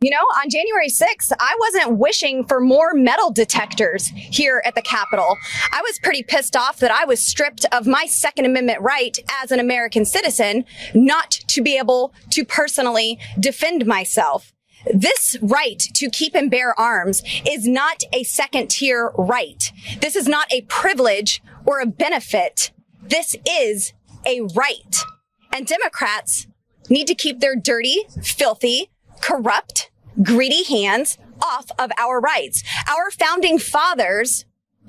You know, on January 6th, I wasn't wishing for more metal detectors here at the Capitol. I was pretty pissed off that I was stripped of my Second Amendment right as an American citizen not to be able to personally defend myself. This right to keep and bear arms is not a second-tier right. This is not a privilege or a benefit. This is a right. And Democrats need to keep their dirty, filthy, corrupt, greedy hands off of our rights. Our founding fathers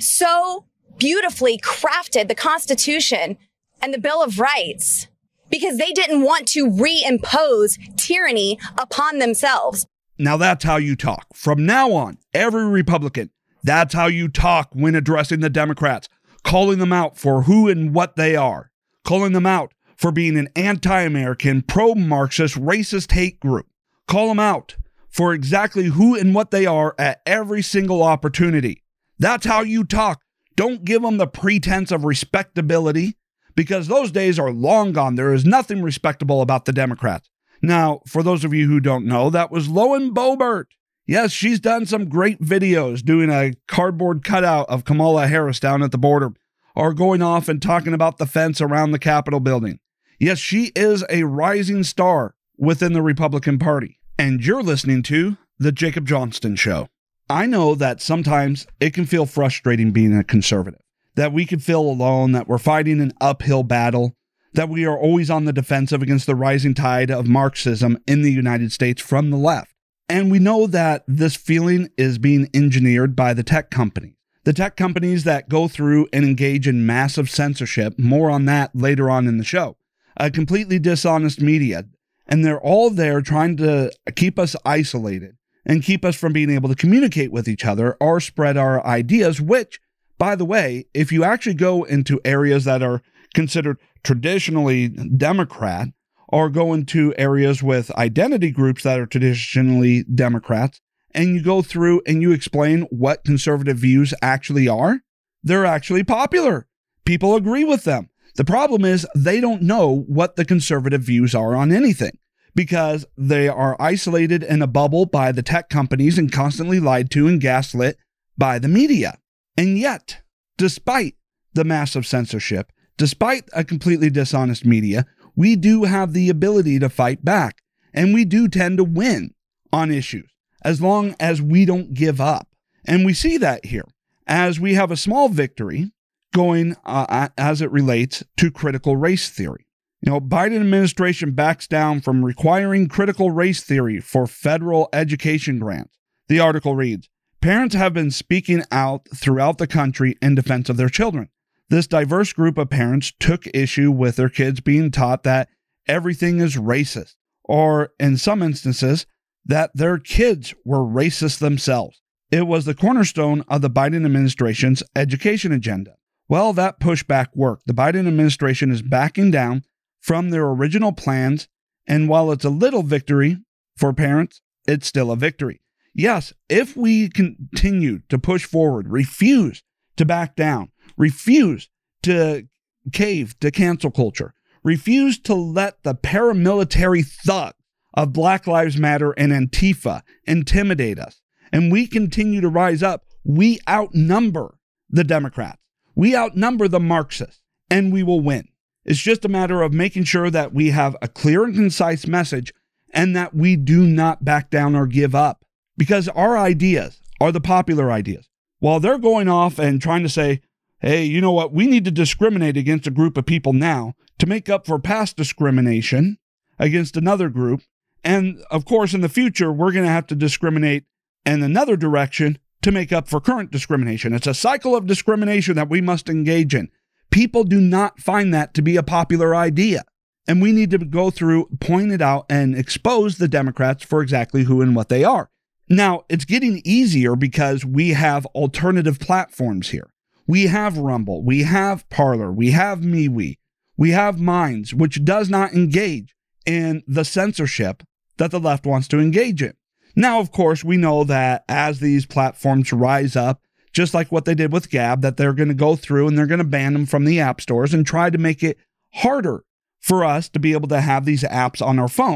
so beautifully crafted the Constitution and the Bill of Rights because they didn't want to reimpose tyranny upon themselves. Now that's how you talk. From now on, every Republican, that's how you talk when addressing the Democrats, calling them out for who and what they are, calling them out for being an anti-American, pro-Marxist, racist hate group. Call them out for exactly who and what they are at every single opportunity. That's how you talk. Don't give them the pretense of respectability, because those days are long gone. There is nothing respectable about the Democrats. Now, for those of you who don't know, that was Lauren Boebert. Yes, she's done some great videos doing a cardboard cutout of Kamala Harris down at the border, or going off and talking about the fence around the Capitol building. Yes, she is a rising star within the Republican Party. And you're listening to The Jacob Johnston Show. I know that sometimes it can feel frustrating being a conservative, that we can feel alone, that we're fighting an uphill battle, that we are always on the defensive against the rising tide of Marxism in the United States from the left. And we know that this feeling is being engineered by the tech companies. The tech companies that go through and engage in massive censorship, more on that later on in the show. A completely dishonest media. And they're all there trying to keep us isolated and keep us from being able to communicate with each other or spread our ideas, which, by the way, if you actually go into areas that are considered traditionally Democrat, or go into areas with identity groups that are traditionally Democrats, and you go through and you explain what conservative views actually are, they're actually popular. People agree with them. The problem is they don't know what the conservative views are on anything, because they are isolated in a bubble by the tech companies and constantly lied to and gaslit by the media. And yet, despite the massive censorship, despite a completely dishonest media, we do have the ability to fight back, and we do tend to win on issues as long as we don't give up. And we see that here as we have a small victory going as it relates to critical race theory. You know, Biden administration backs down from requiring critical race theory for federal education grants. The article reads, parents have been speaking out throughout the country in defense of their children. This diverse group of parents took issue with their kids being taught that everything is racist, or in some instances, that their kids were racist themselves. It was the cornerstone of the Biden administration's education agenda. Well, that pushback worked. The Biden administration is backing down from their original plans, and while it's a little victory for parents, it's still a victory. Yes, if we continue to push forward, refuse to back down, refuse to cave to cancel culture, refuse to let the paramilitary thug of Black Lives Matter and Antifa intimidate us, and we continue to rise up, we outnumber the Democrats. We outnumber the Marxists, and we will win. It's just a matter of making sure that we have a clear and concise message and that we do not back down or give up, because our ideas are the popular ideas. While they're going off and trying to say, hey, you know what, we need to discriminate against a group of people now to make up for past discrimination against another group. And of course, in the future, we're going to have to discriminate in another direction to make up for current discrimination. It's a cycle of discrimination that we must engage in. People do not find that to be a popular idea. And we need to go through, point it out, and expose the Democrats for exactly who and what they are. Now, it's getting easier because we have alternative platforms here. We have Rumble, we have Parler, we have MeWe, we have Minds, which does not engage in the censorship that the left wants to engage in. Now, of course, we know that as these platforms rise up, just like what they did with Gab, that they're going to go through and they're going to ban them from the app stores and try to make it harder for us to be able to have these apps on our phone.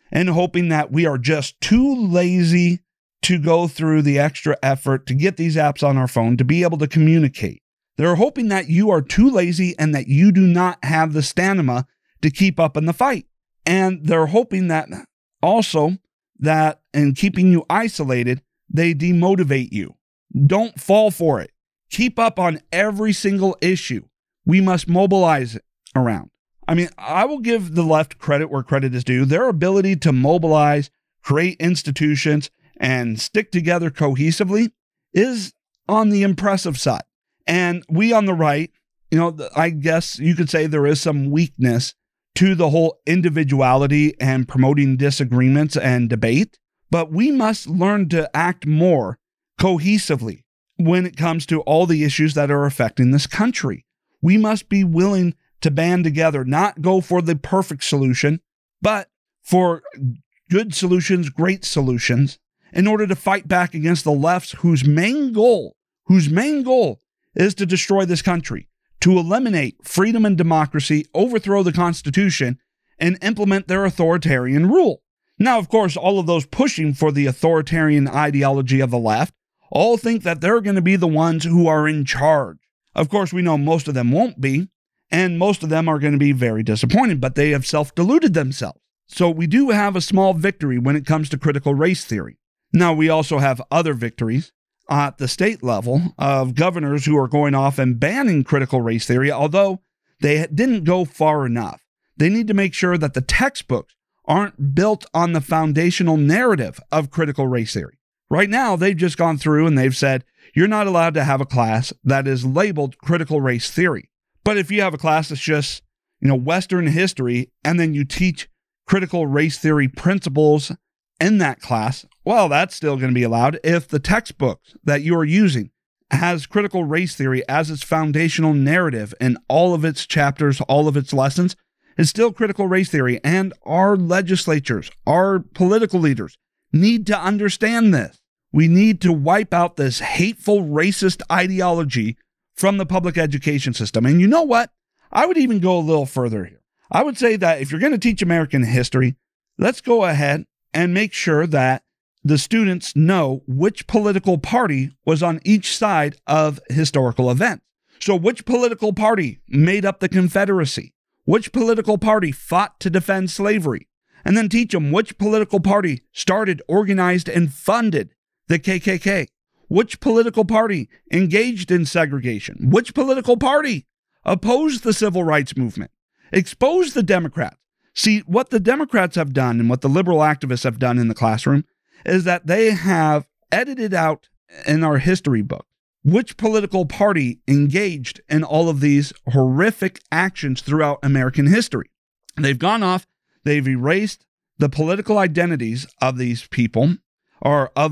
and hoping that we are just too lazy to go through the extra effort to get these apps on our phone to be able to communicate. They're hoping that you are too lazy and that you do not have the stamina to keep up in the fight. And they're hoping that also that in keeping you isolated, they demotivate you. Don't fall for it. Keep up on every single issue. We must mobilize it around. I mean, I will give the left credit where credit is due. Their ability to mobilize, create institutions, and stick together cohesively is on the impressive side. And we on the right, I guess you could say there is some weakness to the whole individuality and promoting disagreements and debate. But we must learn to act more cohesively when it comes to all the issues that are affecting this country. We must be willing to band together, not go for the perfect solution, but for good solutions, great solutions, in order to fight back against the lefts whose main goal is to destroy this country, to eliminate freedom and democracy, overthrow the Constitution, and implement their authoritarian rule. Now, of course, all of those pushing for the authoritarian ideology of the left all think that they're going to be the ones who are in charge. Of course, we know most of them won't be, and most of them are going to be very disappointed, but they have self-deluded themselves. So we do have a small victory when it comes to critical race theory. Now, we also have other victories at the state level of governors who are going off and banning critical race theory, although they didn't go far enough. They need to make sure that the textbooks aren't built on the foundational narrative of critical race theory. Right now, they've just gone through and they've said, you're not allowed to have a class that is labeled critical race theory. But if you have a class that's just, Western history, and then you teach critical race theory principles in that class, well, that's still going to be allowed if the textbook that you are using has critical race theory as its foundational narrative in all of its chapters, all of its lessons. It's still critical race theory, and our legislatures, our political leaders need to understand this. We need to wipe out this hateful racist ideology from the public education system. And you know what? I would even go a little further here. I would say that if you're going to teach American history, let's go ahead and make sure that the students know which political party was on each side of historical events. So which political party made up the Confederacy? Which political party fought to defend slavery? And then teach them which political party started, organized, and funded the KKK. Which political party engaged in segregation? Which political party opposed the civil rights movement? Expose the Democrats. See, what the Democrats have done and what the liberal activists have done in the classroom is that they have edited out in our history book which political party engaged in all of these horrific actions throughout American history. They've gone off, they've erased the political identities of these people or of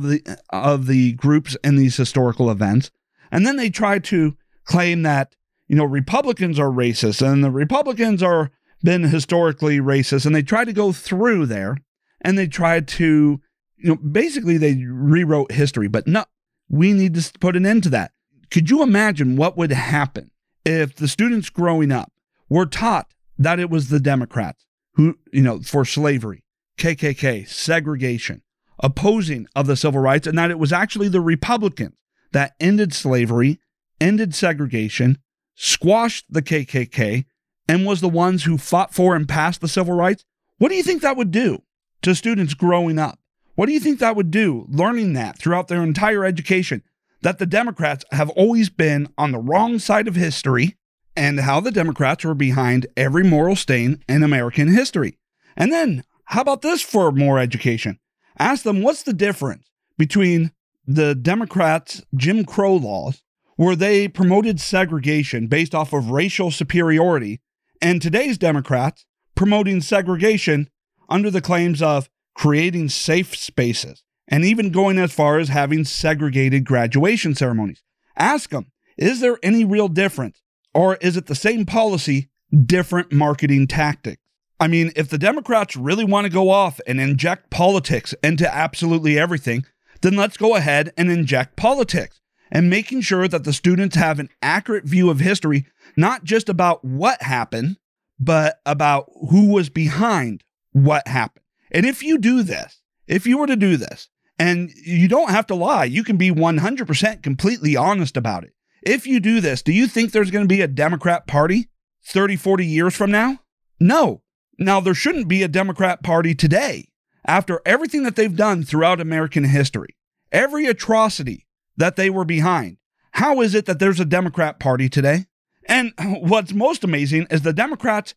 the groups in these historical events, and then they try to claim that, Republicans are racist and the Republicans are been historically racist, and they try to go through there and they try to, basically they rewrote history, but no, we need to put an end to that. Could you imagine what would happen if the students growing up were taught that it was the Democrats who, for slavery, KKK, segregation, opposing of the civil rights, and that it was actually the Republicans that ended slavery, ended segregation, squashed the KKK, and was the ones who fought for and passed the civil rights? What do you think that would do to students growing up? What do you think that would do, learning that throughout their entire education, that the Democrats have always been on the wrong side of history, and how the Democrats were behind every moral stain in American history? And then, how about this for more education? Ask them, what's the difference between the Democrats' Jim Crow laws, where they promoted segregation based off of racial superiority, and today's Democrats promoting segregation under the claims of creating safe spaces, and even going as far as having segregated graduation ceremonies? Ask them, is there any real difference? Or is it the same policy, different marketing tactics? I mean, if the Democrats really want to go off and inject politics into absolutely everything, then let's go ahead and inject politics, and making sure that the students have an accurate view of history, not just about what happened, but about who was behind what happened. And if you do this, if you were to do this, and you don't have to lie, you can be 100% completely honest about it. If you do this, do you think there's going to be a Democrat Party 30, 40 years from now? No. Now, there shouldn't be a Democrat Party today after everything that they've done throughout American history, every atrocity that they were behind. How is it that there's a Democrat Party today? And what's most amazing is the Democrats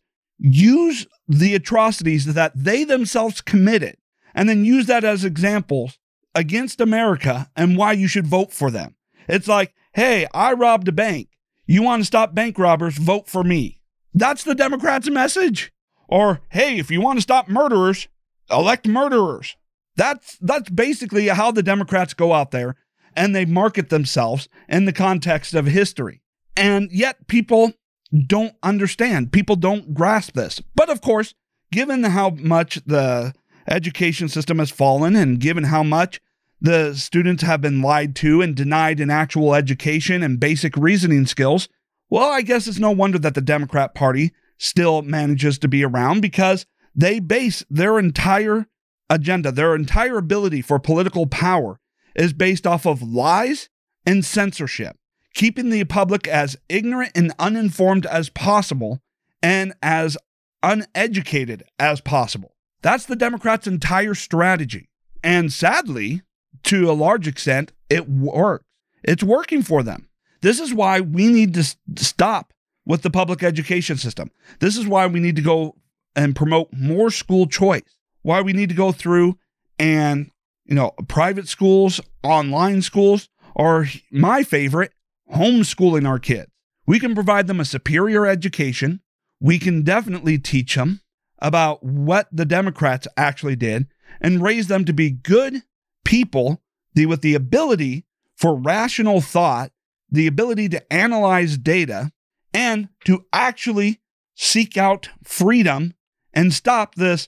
use the atrocities that they themselves committed and then use that as examples against America and why you should vote for them. It's like, hey, I robbed a bank. You want to stop bank robbers? Vote for me. That's the Democrats' message. Or, hey, if you want to stop murderers, elect murderers. That's basically how the Democrats go out there and they market themselves in the context of history. And yet people don't understand. People don't grasp this. But of course, given how much the education system has fallen and given how much the students have been lied to and denied an actual education and basic reasoning skills, well, I guess it's no wonder that the Democrat Party still manages to be around, because they base their entire agenda, their entire ability for political power is based off of lies and censorship, keeping the public as ignorant and uninformed as possible and as uneducated as possible. That's the Democrats' entire strategy. And sadly, to a large extent, it works. It's working for them. This is why we need to stop with the public education system. This is why we need to go and promote more school choice. Why we need to go through and, private schools, online schools, or my favorite, homeschooling our kids. We can provide them a superior education. We can definitely teach them about what the Democrats actually did and raise them to be good people with the ability for rational thought, the ability to analyze data, and to actually seek out freedom and stop this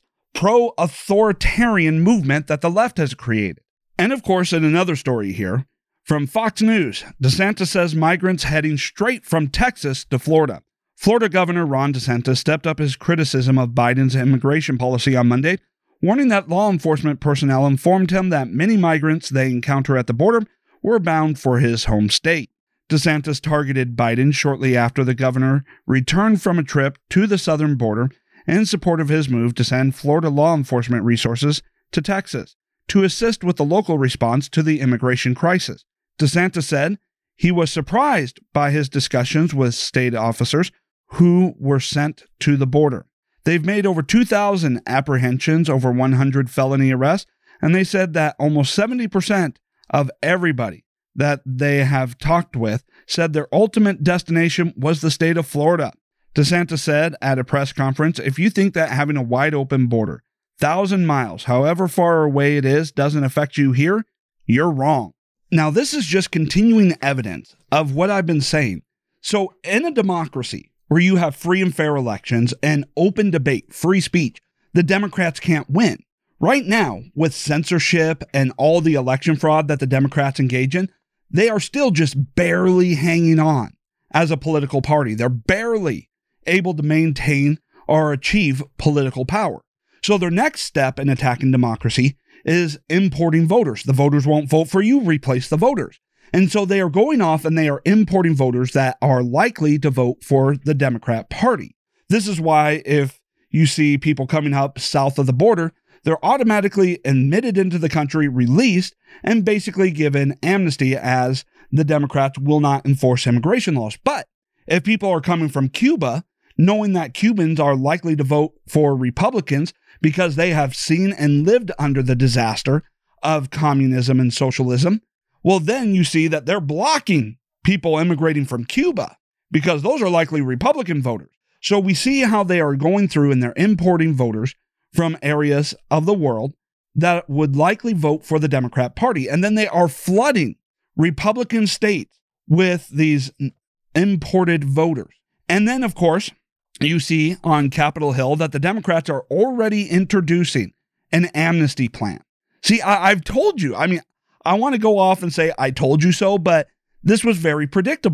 pro-authoritarian movement that the left has created. And of course, in another story here, from Fox News, DeSantis says migrants heading straight from Texas to Florida. Florida Governor Ron DeSantis stepped up his criticism of Biden's immigration policy on Monday, warning that law enforcement personnel informed him that many migrants they encounter at the border were bound for his home state. DeSantis targeted Biden shortly after the governor returned from a trip to the southern border in support of his move to send Florida law enforcement resources to Texas to assist with the local response to the immigration crisis. DeSantis said he was surprised by his discussions with state officers who were sent to the border. They've made over 2,000 apprehensions, over 100 felony arrests, and they said that almost 70% of everybody that they have talked with said their ultimate destination was the state of Florida. DeSantis said at a press conference, if you think that having a wide open border, 1,000 miles, however far away it is, doesn't affect you here, you're wrong. Now, this is just continuing evidence of what I've been saying. So in a democracy where you have free and fair elections and open debate, free speech, the Democrats can't win. Right now, with censorship and all the election fraud that the Democrats engage in, they are still just barely hanging on as a political party. They're barely able to maintain or achieve political power. So their next step in attacking democracy is importing voters. The voters won't vote for you, replace the voters. And so they are going off and they are importing voters that are likely to vote for the Democrat Party. This is why if you see people coming up south of the border, they're automatically admitted into the country, released, and basically given amnesty as the Democrats will not enforce immigration laws. But if people are coming from Cuba, knowing that Cubans are likely to vote for Republicans because they have seen and lived under the disaster of communism and socialism, well, then you see that they're blocking people immigrating from Cuba because those are likely Republican voters. So we see how they are going through and they're importing voters from areas of the world that would likely vote for the Democrat Party. And then they are flooding Republican states with these imported voters. And then, of course, you see on Capitol Hill that the Democrats are already introducing an amnesty plan. See, I've told you, I want to go off and say, I told you so, but this was very predictable.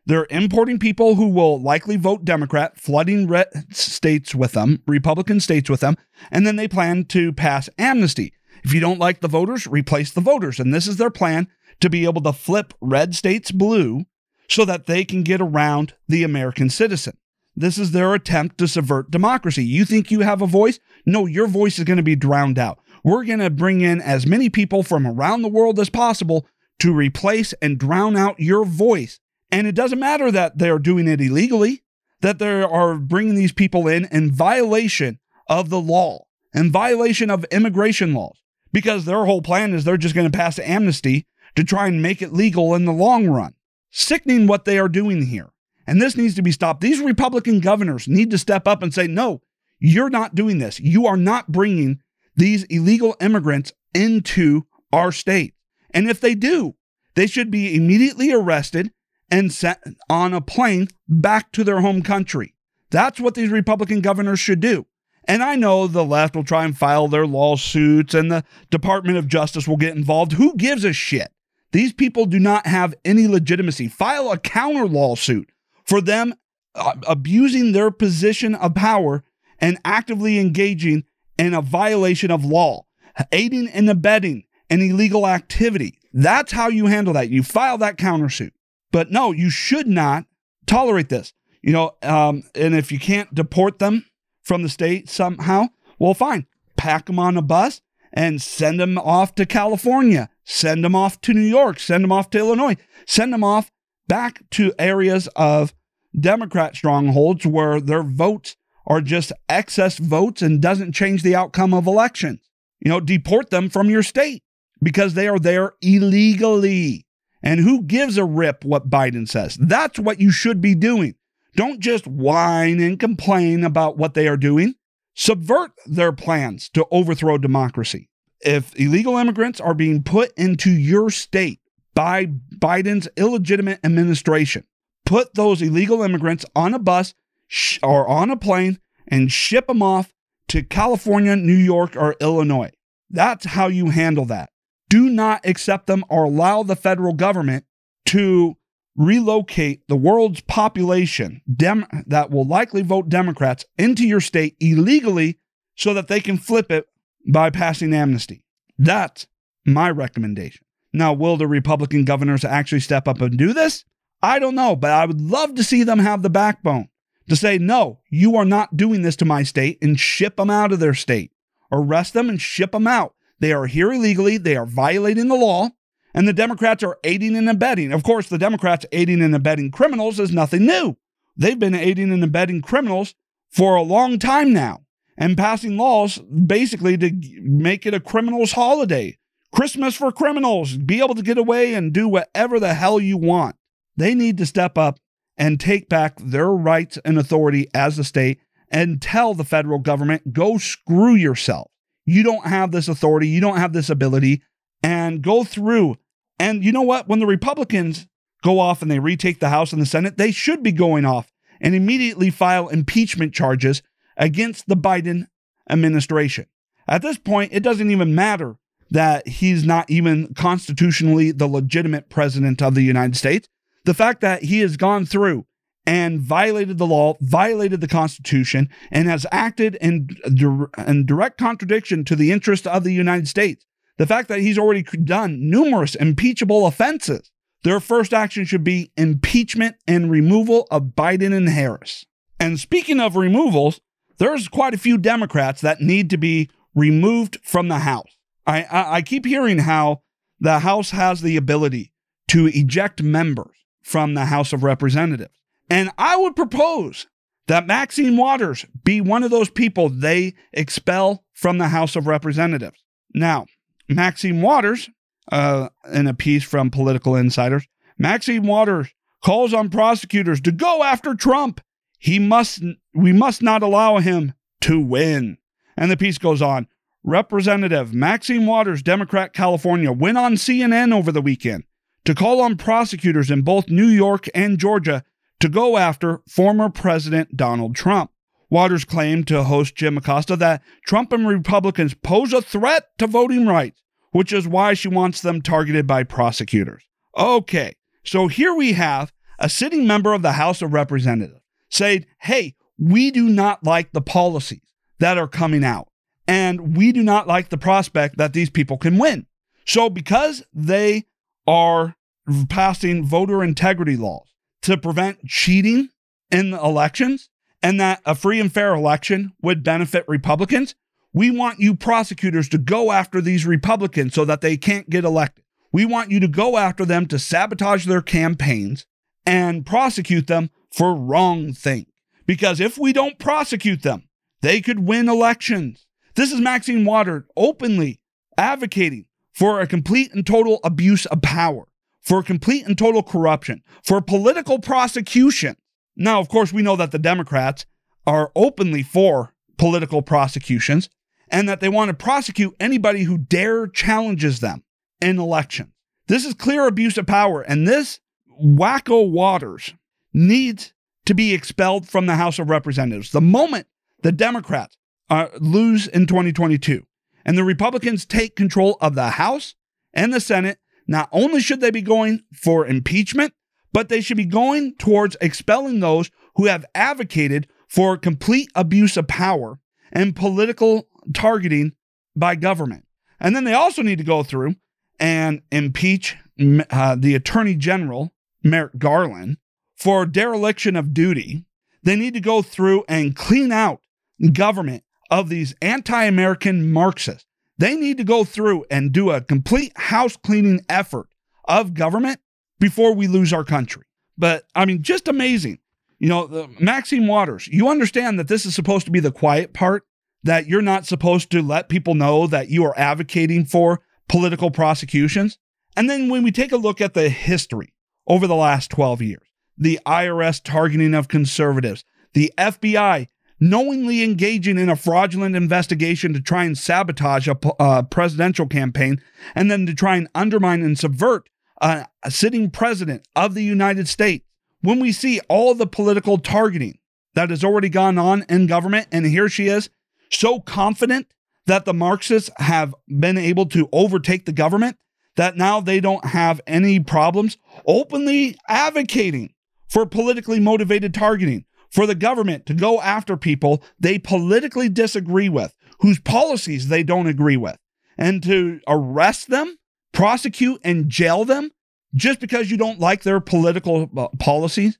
They're importing people who will likely vote Democrat, flooding red states with them, Republican states with them, and then they plan to pass amnesty. If you don't like the voters, replace the voters. And this is their plan, to be able to flip red states blue so that they can get around the American citizen. This is their attempt to subvert democracy. You think you have a voice? No, your voice is going to be drowned out. We're going to bring in as many people from around the world as possible to replace and drown out your voice. And it doesn't matter that they're doing it illegally, that they are bringing these people in violation of the law, in violation of immigration laws, because their whole plan is they're just going to pass amnesty to try and make it legal in the long run. Sickening what they are doing here. And this needs to be stopped. These Republican governors need to step up and say, no, you're not doing this. You are not bringing these illegal immigrants into our state. And if they do, they should be immediately arrested and sent on a plane back to their home country. That's what these Republican governors should do. And I know the left will try and file their lawsuits and the Department of Justice will get involved. Who gives a shit? These people do not have any legitimacy. File a counter lawsuit for them abusing their position of power and actively engaging in a violation of law, aiding and abetting an illegal activity. That's how you handle that. You file that countersuit. But no, you should not tolerate this. And if you can't deport them from the state somehow, well, fine. Pack them on a bus and send them off to California. Send them off to New York. Send them off to Illinois. Send them off back to areas of Democrat strongholds where their votes are just excess votes and doesn't change the outcome of elections. Deport them from your state because they are there illegally. And who gives a rip what Biden says? That's what you should be doing. Don't just whine and complain about what they are doing. Subvert their plans to overthrow democracy. If illegal immigrants are being put into your state by Biden's illegitimate administration, put those illegal immigrants on a bus or on a plane and ship them off to California, New York, or Illinois. That's how you handle that. Do not accept them or allow the federal government to relocate the world's population that will likely vote Democrats into your state illegally so that they can flip it by passing amnesty. That's my recommendation. Now, will the Republican governors actually step up and do this? I don't know, but I would love to see them have the backbone to say, no, you are not doing this to my state, and ship them out of their state. Arrest them and ship them out. They are here illegally. They are violating the law. And the Democrats are aiding and abetting. Of course, the Democrats aiding and abetting criminals is nothing new. They've been aiding and abetting criminals for a long time now and passing laws basically to make it a criminal's holiday. Christmas for criminals. Be able to get away and do whatever the hell you want. They need to step up and take back their rights and authority as a state and tell the federal government, go screw yourself. You don't have this authority. You don't have this ability. And go through. And you know what? When the Republicans go off and they retake the House and the Senate, they should be going off and immediately file impeachment charges against the Biden administration. At this point, it doesn't even matter that he's not even constitutionally the legitimate president of the United States. The fact that he has gone through and violated the law, violated the Constitution, and has acted in direct contradiction to the interest of the United States. The fact that he's already done numerous impeachable offenses, their first action should be impeachment and removal of Biden and Harris. And speaking of removals, there's quite a few Democrats that need to be removed from the House. I keep hearing how the House has the ability to eject members from the House of Representatives. And I would propose that Maxine Waters be one of those people they expel from the House of Representatives. Now, Maxine Waters, in a piece from Political Insiders, Maxine Waters calls on prosecutors to go after Trump. We must not allow him to win. And the piece goes on. Representative Maxine Waters, Democrat, California, went on CNN over the weekend to call on prosecutors in both New York and Georgia to go after former President Donald Trump. Waters claimed to host Jim Acosta that Trump and Republicans pose a threat to voting rights, which is why she wants them targeted by prosecutors. Okay, so here we have a sitting member of the House of Representatives, said, hey, we do not like the policies that are coming out, and we do not like the prospect that these people can win. So because they are passing voter integrity laws to prevent cheating in elections, and that a free and fair election would benefit Republicans, we want you prosecutors to go after these Republicans so that they can't get elected. We want you to go after them to sabotage their campaigns and prosecute them for wrong things. Because if we don't prosecute them, they could win elections. This is Maxine Waters openly advocating for a complete and total abuse of power, for complete and total corruption, for political prosecution. Now, of course, we know that the Democrats are openly for political prosecutions and that they want to prosecute anybody who dare challenges them in elections. This is clear abuse of power, and this wacko Waters needs to be expelled from the House of Representatives. The moment the Democrats lose in 2022 and the Republicans take control of the House and the Senate, not only should they be going for impeachment, but they should be going towards expelling those who have advocated for complete abuse of power and political targeting by government. And then they also need to go through and impeach the Attorney General, Merrick Garland, for dereliction of duty. They need to go through and clean out government of these anti-American Marxists. They need to go through and do a complete house cleaning effort of government before we lose our country. But I mean, just amazing. You know, Maxine Waters, you understand that this is supposed to be the quiet part, that you're not supposed to let people know that you are advocating for political prosecutions. And then when we take a look at the history over the last 12 years, the IRS targeting of conservatives, the FBI knowingly engaging in a fraudulent investigation to try and sabotage a presidential campaign, and then to try and undermine and subvert a sitting president of the United States. When we see all the political targeting that has already gone on in government, and here she is, so confident that the Marxists have been able to overtake the government, that now they don't have any problems openly advocating for politically motivated targeting, for the government to go after people they politically disagree with, whose policies they don't agree with, and to arrest them, prosecute, and jail them just because you don't like their political policies.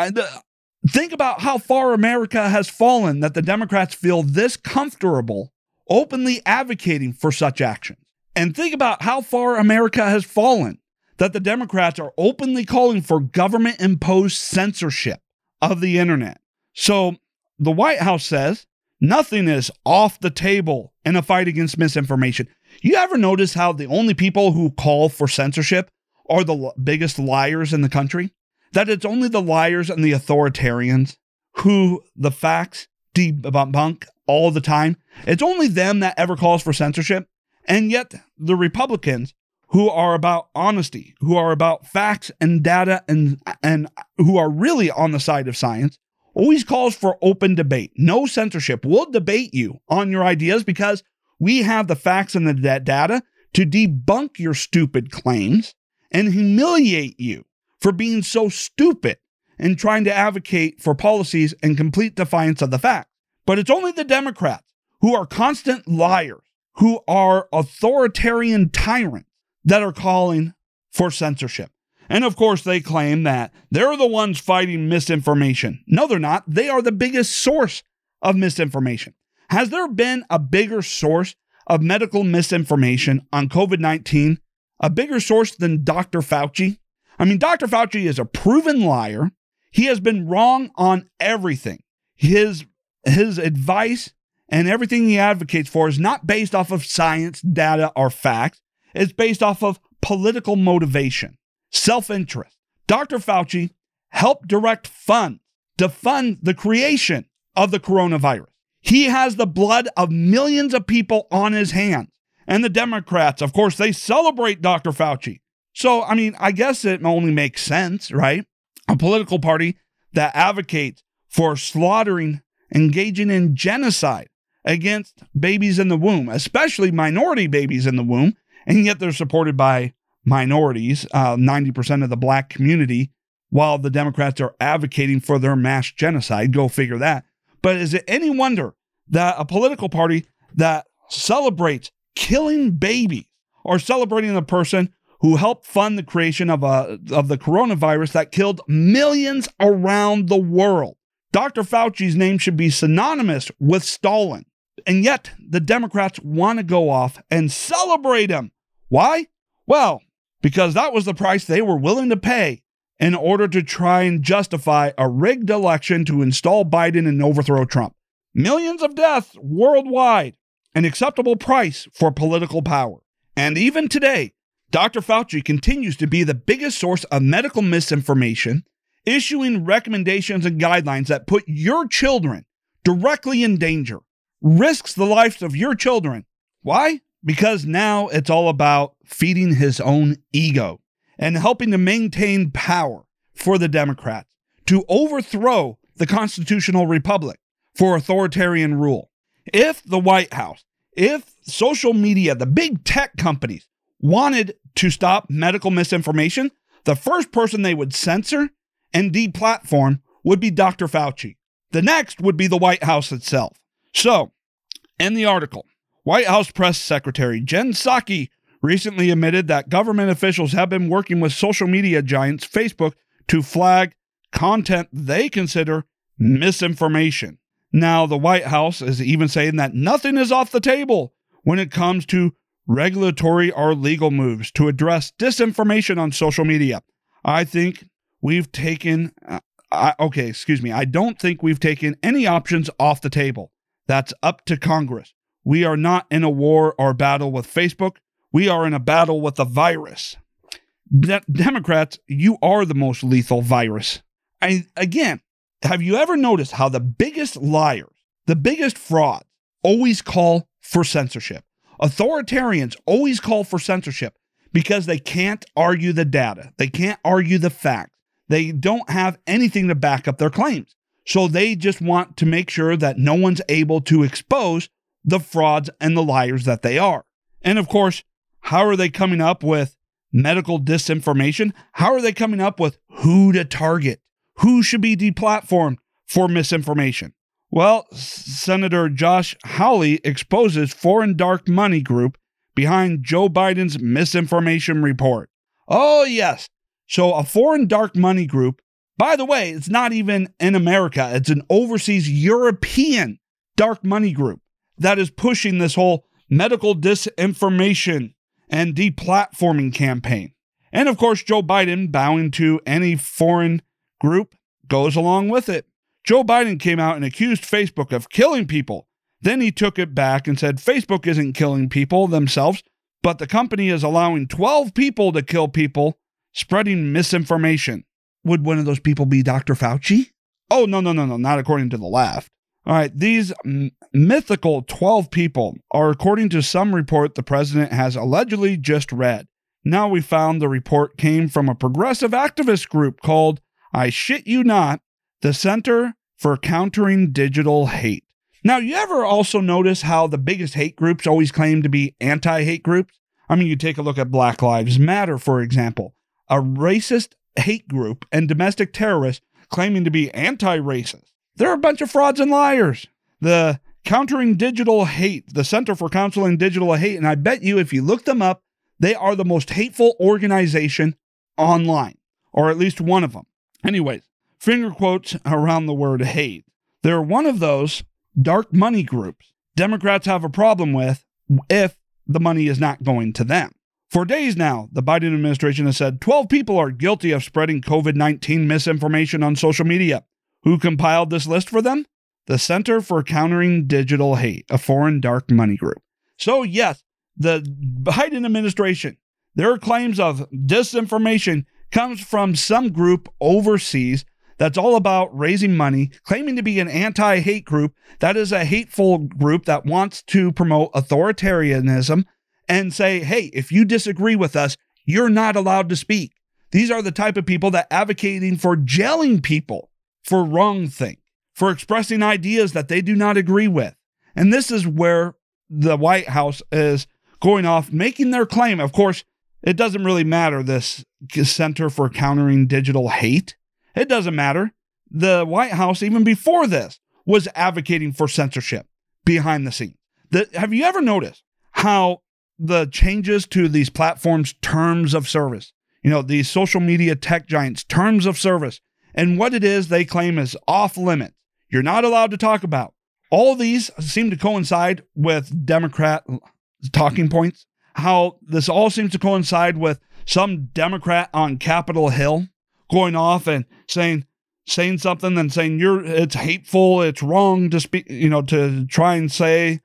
Think about how far America has fallen that the Democrats feel this comfortable openly advocating for such actions. And think about how far America has fallen that the Democrats are openly calling for government-imposed censorship of the internet. So the White House says nothing is off the table in a fight against misinformation. You ever notice how the only people who call for censorship are the biggest liars in the country? That it's only the liars and the authoritarians who the facts debunk all the time. It's only them that ever calls for censorship. And yet the Republicans, who are about honesty, who are about facts and data, and who are really on the side of science, always calls for open debate. No censorship. We'll debate you on your ideas because we have the facts and the data to debunk your stupid claims and humiliate you for being so stupid and trying to advocate for policies in complete defiance of the facts. But it's only the Democrats, who are constant liars, who are authoritarian tyrants, that are calling for censorship. And of course, they claim that they're the ones fighting misinformation. No, they're not. They are the biggest source of misinformation. Has there been a bigger source of medical misinformation on COVID-19, a bigger source than Dr. Fauci? I mean, Dr. Fauci is a proven liar. He has been wrong on everything. His advice and everything he advocates for is not based off of science, data, or facts. It's based off of political motivation, self-interest. Dr. Fauci helped direct funds to fund the creation of the coronavirus. He has the blood of millions of people on his hands. And the Democrats, of course, they celebrate Dr. Fauci. So, I mean, I guess it only makes sense, right? A political party that advocates for slaughtering, engaging in genocide against babies in the womb, especially minority babies in the womb, and yet they're supported by minorities, 90% of the black community, while the Democrats are advocating for their mass genocide. Go figure that. But is it any wonder that a political party that celebrates killing babies or celebrating the person who helped fund the creation of the coronavirus that killed millions around the world? Dr. Fauci's name should be synonymous with Stalin. And yet the Democrats want to go off and celebrate him. Why? Well, because that was the price they were willing to pay in order to try and justify a rigged election to install Biden and overthrow Trump. Millions of deaths worldwide, an acceptable price for political power. And even today, Dr. Fauci continues to be the biggest source of medical misinformation, issuing recommendations and guidelines that put your children directly in danger, risks the lives of your children. Why? Because now it's all about feeding his own ego and helping to maintain power for the Democrats to overthrow the constitutional republic for authoritarian rule. If the White House, if social media, the big tech companies wanted to stop medical misinformation, the first person they would censor and deplatform would be Dr. Fauci. The next would be the White House itself. So, in the article, White House Press Secretary Jen Psaki recently admitted that government officials have been working with social media giants Facebook to flag content they consider misinformation. Now, the White House is even saying that nothing is off the table when it comes to regulatory or legal moves to address disinformation on social media. I think we've taken, I don't think we've taken any options off the table. That's up to Congress. We are not in a war or battle with Facebook. We are in a battle with the virus. Democrats, you are the most lethal virus. Again, have you ever noticed how the biggest liars, the biggest frauds, always call for censorship? Authoritarians always call for censorship because they can't argue the data. They can't argue the facts. They don't have anything to back up their claims. So they just want to make sure that no one's able to expose the frauds and the liars that they are. And of course, how are they coming up with medical disinformation? How are they coming up with who to target? Who should be deplatformed for misinformation? Well, Senator Josh Hawley exposes foreign dark money group behind Joe Biden's misinformation report. Oh, yes. So a foreign dark money group, by the way, it's not even in America. It's an overseas European dark money group that is pushing this whole medical disinformation and deplatforming campaign. And of course, Joe Biden, bowing to any foreign group, goes along with it. Joe Biden came out and accused Facebook of killing people. Then he took it back and said Facebook isn't killing people themselves, but the company is allowing 12 people to kill people, spreading misinformation. Would one of those people be Dr. Fauci? Oh, no, not according to the left. All right, these mythical 12 people are according to some report the president has allegedly just read. Now we found the report came from a progressive activist group called, I shit you not, the Center for Countering Digital Hate. Now, you ever also notice how the biggest hate groups always claim to be anti-hate groups? I mean, you take a look at Black Lives Matter, for example, a racist hate group and domestic terrorists claiming to be anti-racist. They're a bunch of frauds and liars. The Countering Digital Hate, the Center for Countering Digital Hate, and I bet you if you look them up, they are the most hateful organization online, or at least one of them. Anyways, finger quotes around the word hate. They're one of those dark money groups Democrats have a problem with if the money is not going to them. For days now, the Biden administration has said 12 people are guilty of spreading COVID-19 misinformation on social media. Who compiled this list for them? The Center for Countering Digital Hate, a foreign dark money group. So yes, the Biden administration, their claims of disinformation comes from some group overseas that's all about raising money, claiming to be an anti-hate group. That is a hateful group that wants to promote authoritarianism and say, hey, if you disagree with us, you're not allowed to speak. These are the type of people that advocating for jailing people for wrong things, for expressing ideas that they do not agree with. And this is where the White House is going off, making their claim. Of course, it doesn't really matter, this Center for Countering Digital Hate. It doesn't matter. The White House, even before this, was advocating for censorship behind the scenes. Have you ever noticed how the changes to these platforms' terms of service, these social media tech giants' terms of service, and what it is they claim is off limits, you're not allowed to talk about. All these seem to coincide with Democrat talking points, how this all seems to coincide with some Democrat on Capitol Hill going off and saying something and saying it's hateful, it's wrong to speak, to try and say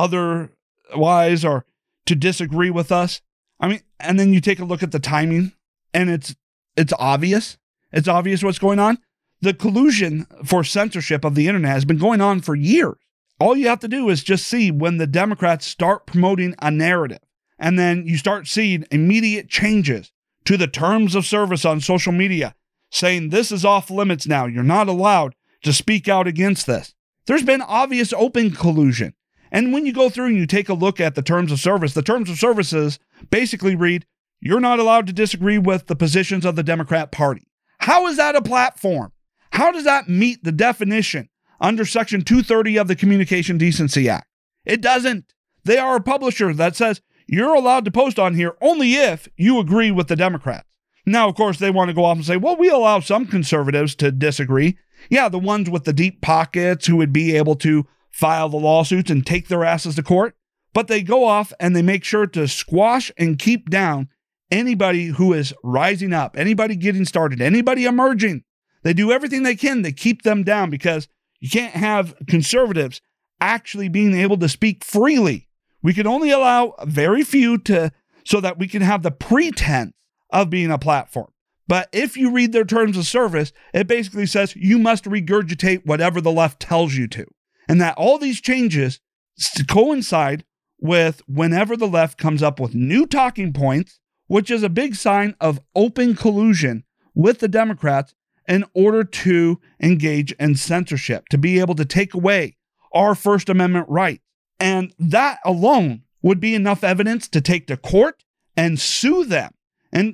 otherwise or to disagree with us. I mean, and then you take a look at the timing and it's obvious. It's obvious what's going on. The collusion for censorship of the internet has been going on for years. All you have to do is just see when the Democrats start promoting a narrative, and then you start seeing immediate changes to the terms of service on social media, saying this is off limits now. You're not allowed to speak out against this. There's been obvious open collusion. And when you go through and you take a look at the terms of services basically read, you're not allowed to disagree with the positions of the Democrat Party. How is that a platform? How does that meet the definition under Section 230 of the Communication Decency Act? It doesn't. They are a publisher that says you're allowed to post on here only if you agree with the Democrats. Now, of course, they want to go off and say, well, we allow some conservatives to disagree. Yeah, the ones with the deep pockets who would be able to file the lawsuits and take their asses to court. But they go off and they make sure to squash and keep down anybody who is rising up, anybody getting started, anybody emerging. They do everything they can to keep them down because you can't have conservatives actually being able to speak freely. We can only allow very few so that we can have the pretense of being a platform. But if you read their terms of service, it basically says you must regurgitate whatever the left tells you to. And that all these changes coincide with whenever the left comes up with new talking points, which is a big sign of open collusion with the Democrats in order to engage in censorship, to be able to take away our First Amendment rights. And that alone would be enough evidence to take to court and sue them, and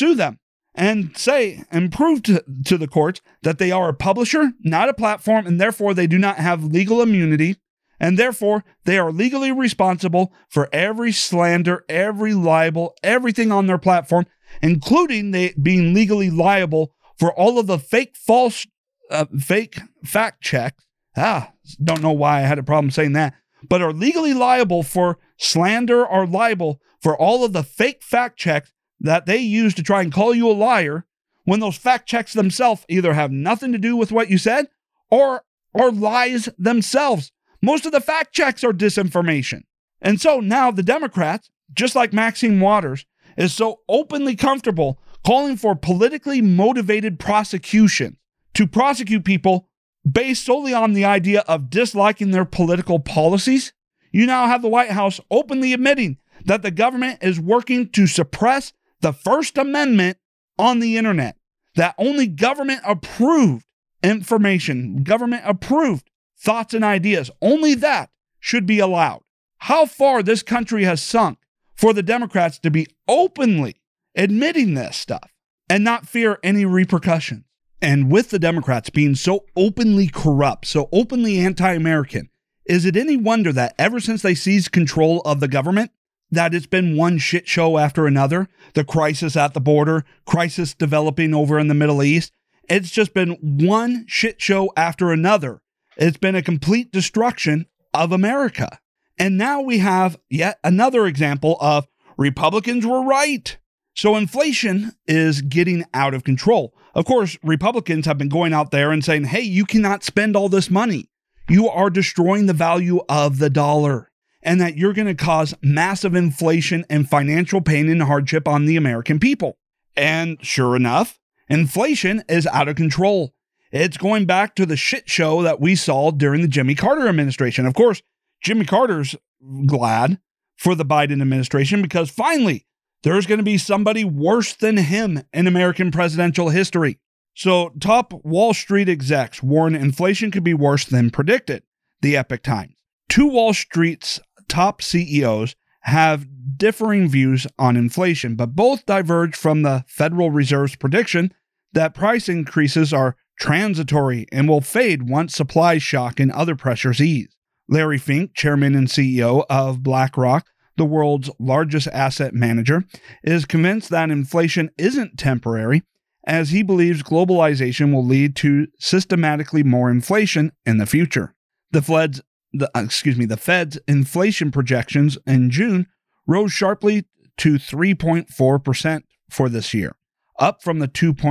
say and prove to the courts that they are a publisher, not a platform, and therefore they do not have legal immunity, and therefore they are legally responsible for every slander, every libel, everything on their platform, including they being legally liable for all of the fake fact checks. Don't know why I had a problem saying that, but are legally liable for slander or libel for all of the fake fact checks that they use to try and call you a liar when those fact checks themselves either have nothing to do with what you said or lies themselves. Most of the fact checks are disinformation. And so now the Democrats, just like Maxine Waters, is so openly comfortable calling for politically motivated prosecution to prosecute people based solely on the idea of disliking their political policies. You now have the White House openly admitting that the government is working to suppress the First Amendment on the internet, that only government-approved information, government-approved thoughts and ideas, only that should be allowed. How far this country has sunk for the Democrats to be openly admitting this stuff and not fear any repercussions. And with the Democrats being so openly corrupt, so openly anti-American, is it any wonder that ever since they seized control of the government, that it's been one shit show after another? The crisis at the border, crisis developing over in the Middle East. It's just been one shit show after another. It's been a complete destruction of America. And now we have yet another example of Republicans were right. So inflation is getting out of control. Of course, Republicans have been going out there and saying, hey, you cannot spend all this money. You are destroying the value of the dollar, and that you're going to cause massive inflation and financial pain and hardship on the American people. And sure enough, inflation is out of control. It's going back to the shit show that we saw during the Jimmy Carter administration. Of course, Jimmy Carter's glad for the Biden administration because finally, there's going to be somebody worse than him in American presidential history. So top Wall Street execs warn inflation could be worse than predicted, the Epoch Times. Two Wall Street's top CEOs have differing views on inflation, but both diverge from the Federal Reserve's prediction that price increases are transitory and will fade once supply shock and other pressures ease. Larry Fink, chairman and CEO of BlackRock, the world's largest asset manager, is convinced that inflation isn't temporary, as he believes globalization will lead to systematically more inflation in the future. The Fed's inflation projections in June rose sharply to 3.4% for this year, up from the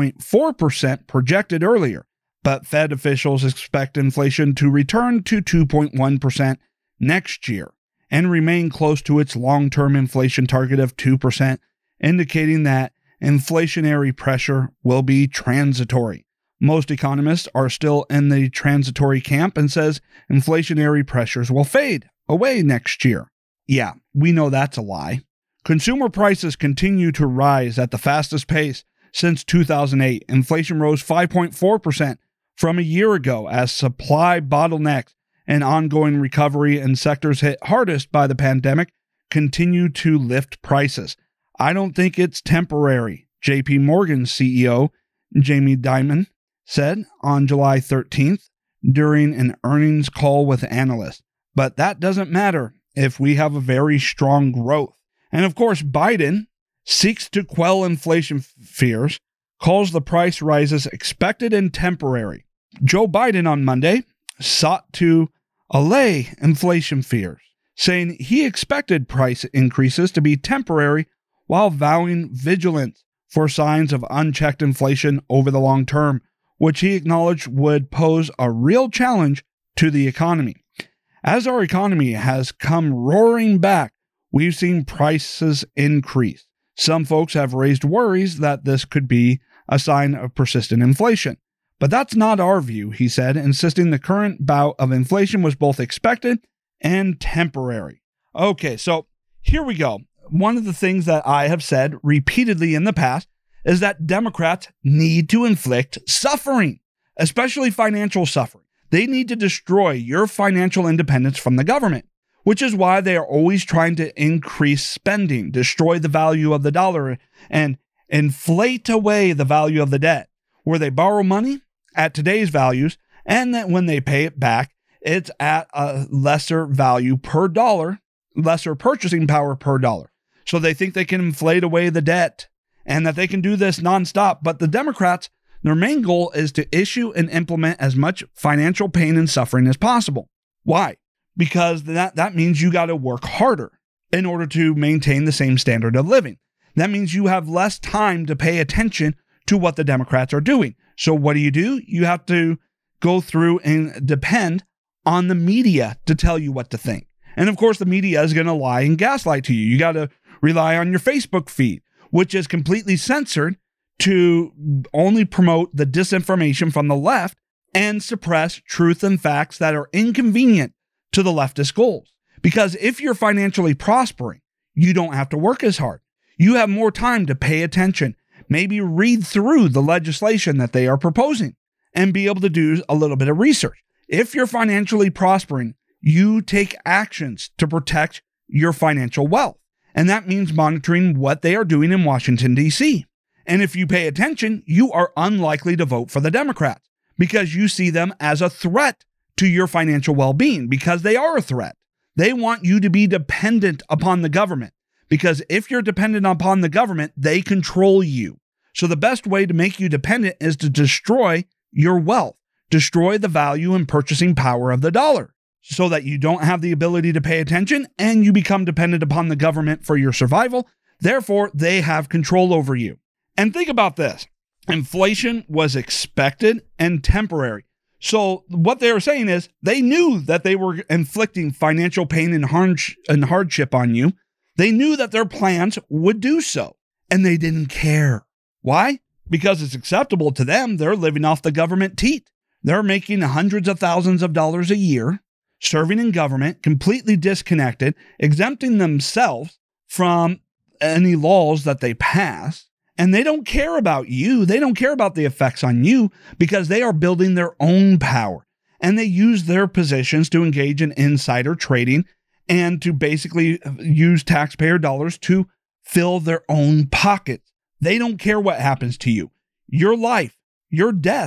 2.4% projected earlier. But Fed officials expect inflation to return to 2.1% next year and remain close to its long-term inflation target of 2%, indicating that inflationary pressure will be transitory. Most economists are still in the transitory camp and says inflationary pressures will fade away next year. Yeah, we know that's a lie. Consumer prices continue to rise at the fastest pace since 2008. Inflation rose 5.4% from a year ago as supply bottlenecks and ongoing recovery in sectors hit hardest by the pandemic continue to lift prices. I don't think it's temporary, JP Morgan CEO Jamie Dimon said on July 13th during an earnings call with analysts. But that doesn't matter if we have a very strong growth. And of course, Biden seeks to quell inflation fears, calls the price rises expected and temporary. Joe Biden on Monday sought to allay inflation fears, saying he expected price increases to be temporary while vowing vigilance for signs of unchecked inflation over the long term, which he acknowledged would pose a real challenge to the economy. As our economy has come roaring back, we've seen prices increase. Some folks have raised worries that this could be a sign of persistent inflation. But that's not our view, he said, insisting the current bout of inflation was both expected and temporary. Okay, so here we go. One of the things that I have said repeatedly in the past is that Democrats need to inflict suffering, especially financial suffering. They need to destroy your financial independence from the government, which is why they are always trying to increase spending, destroy the value of the dollar, and inflate away the value of the debt, where they borrow money at today's values, and that when they pay it back, it's at a lesser value per dollar, lesser purchasing power per dollar. So they think they can inflate away the debt and that they can do this nonstop. But the Democrats, their main goal is to issue and implement as much financial pain and suffering as possible. Why? Because that means you got to work harder in order to maintain the same standard of living. That means you have less time to pay attention to what the Democrats are doing. So what do? You have to go through and depend on the media to tell you what to think. And of course, the media is going to lie and gaslight to you. You got to rely on your Facebook feed, which is completely censored to only promote the disinformation from the left and suppress truth and facts that are inconvenient to the leftist goals. Because if you're financially prospering, you don't have to work as hard. You have more time to pay attention, maybe read through the legislation that they are proposing and be able to do a little bit of research. If you're financially prospering, you take actions to protect your financial wealth. And that means monitoring what they are doing in Washington, D.C. And if you pay attention, you are unlikely to vote for the Democrats because you see them as a threat to your financial well-being, because they are a threat. They want you to be dependent upon the government, because if you're dependent upon the government, they control you. So the best way to make you dependent is to destroy your wealth, destroy the value and purchasing power of the dollar, so that you don't have the ability to pay attention and you become dependent upon the government for your survival. Therefore, they have control over you. And think about this. Inflation was expected and temporary. So what they were saying is they knew that they were inflicting financial pain and hardship on you. They knew that their plans would do so, and they didn't care. Why? Because it's acceptable to them. They're living off the government teat. They're making hundreds of thousands of dollars a year, serving in government, completely disconnected, exempting themselves from any laws that they pass. And they don't care about you. They don't care about the effects on you because they are building their own power. And they use their positions to engage in insider trading and to basically use taxpayer dollars to fill their own pockets. They don't care what happens to you. Your life, your death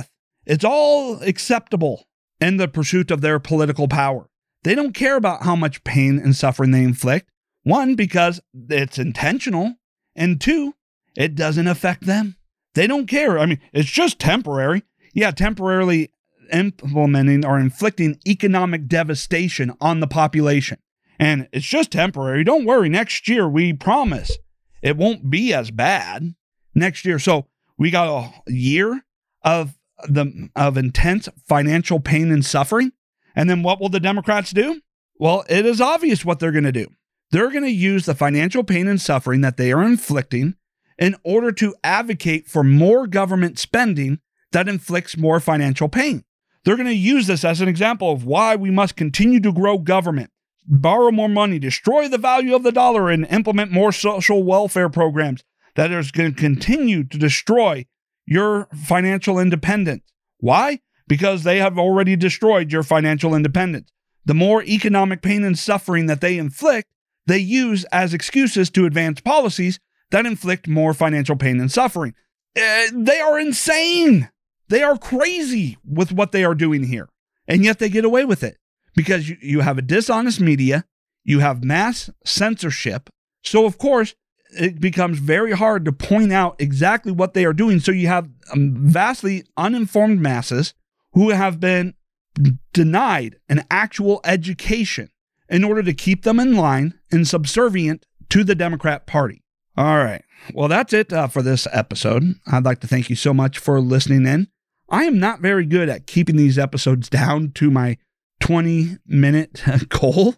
It's all acceptable in the pursuit of their political power. They don't care about how much pain and suffering they inflict. One, because it's intentional. And two, it doesn't affect them. They don't care. I mean, it's just temporary. Yeah, temporarily implementing or inflicting economic devastation on the population. And it's just temporary. Don't worry. Next year, we promise it won't be as bad next year. So we got a year of intense financial pain and suffering. And then what will the Democrats do? Well, it is obvious what they're going to do. They're going to use the financial pain and suffering that they are inflicting in order to advocate for more government spending that inflicts more financial pain. They're going to use this as an example of why we must continue to grow government, borrow more money, destroy the value of the dollar, and implement more social welfare programs that are going to continue to destroy your financial independence. Why? Because they have already destroyed your financial independence. The more economic pain and suffering that they inflict, they use as excuses to advance policies that inflict more financial pain and suffering. They are insane. They are crazy with what they are doing here. And yet they get away with it because you have a dishonest media, you have mass censorship. So of course, it becomes very hard to point out exactly what they are doing. So you have vastly uninformed masses who have been denied an actual education in order to keep them in line and subservient to the Democrat Party. All right. Well, that's it for this episode. I'd like to thank you so much for listening in. I am not very good at keeping these episodes down to my 20-minute goal.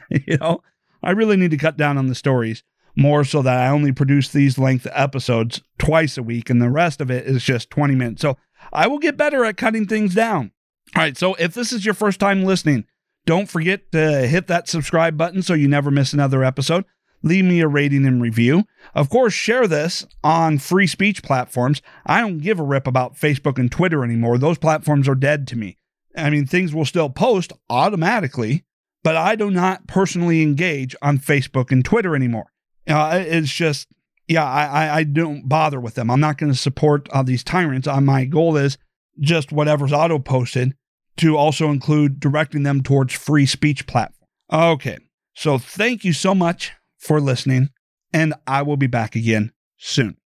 I really need to cut down on the stories more so that I only produce these length episodes twice a week and the rest of it is just 20 minutes. So I will get better at cutting things down. All right. So if this is your first time listening, don't forget to hit that subscribe button so you never miss another episode. Leave me a rating and review. Of course, share this on free speech platforms. I don't give a rip about Facebook and Twitter anymore. Those platforms are dead to me. I mean, things will still post automatically, but I do not personally engage on Facebook and Twitter anymore. It's just, I don't bother with them. I'm not going to support these tyrants. My goal is just whatever's auto-posted to also include directing them towards free speech platform. Okay, so thank you so much for listening, and I will be back again soon.